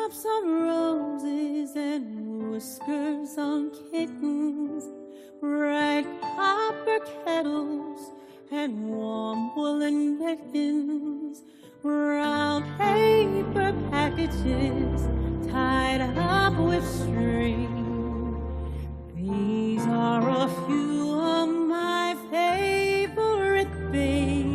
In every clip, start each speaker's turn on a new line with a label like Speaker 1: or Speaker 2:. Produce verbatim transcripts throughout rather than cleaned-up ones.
Speaker 1: Raindrops on roses and whiskers on kittens, bright copper kettles and warm woolen mittens, brown paper packages tied up with string. These are a few of my favorite things.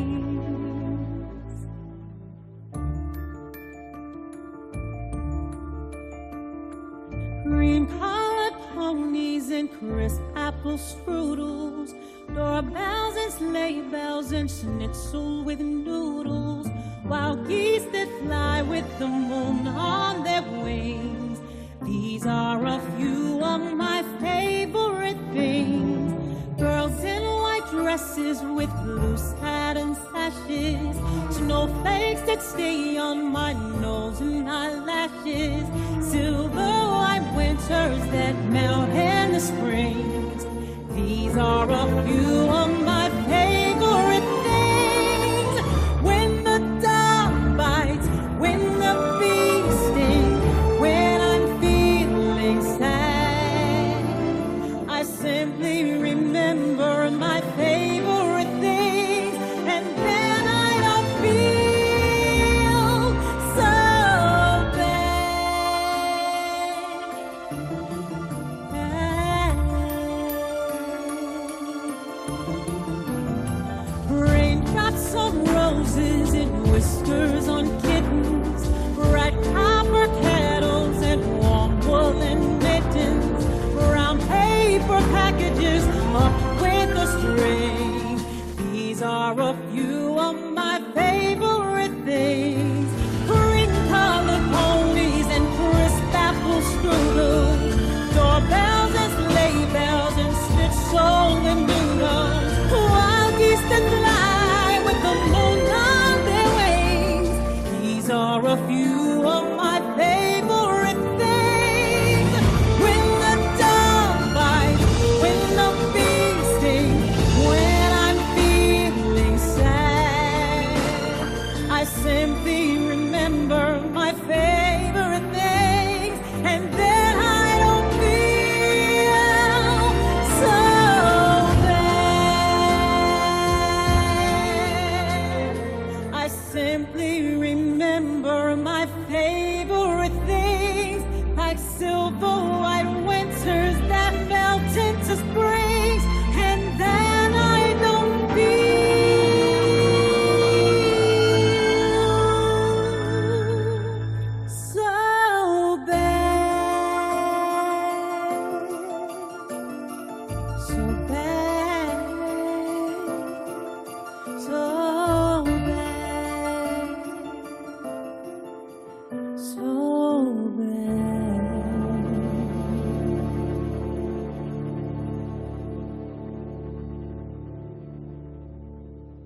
Speaker 1: Cream-colored ponies and crisp apple strudels, doorbells and sleigh bells and schnitzel with noodles, wild geese that fly with the moon on their wings. These are a few of my favorite things. Girls in white dresses with blue satin sashes, snowflakes that stay on my nose and eyelashes, silver white winters that melt in the springs. These are a few of my favorite things. When the dog bites, when the bee stings, when I'm feeling sad, I simply remember my favorite things, and then I don't feel so bad. Raindrops on roses and whiskers on kittens, bright copper kettles and warm woolen mittens, brown paper packages up with a string. These are a few of my favorite things. Cream-colored ponies and crisp apple strudels, doorbells and sleigh bells and schnitzel and noodles, wild geese that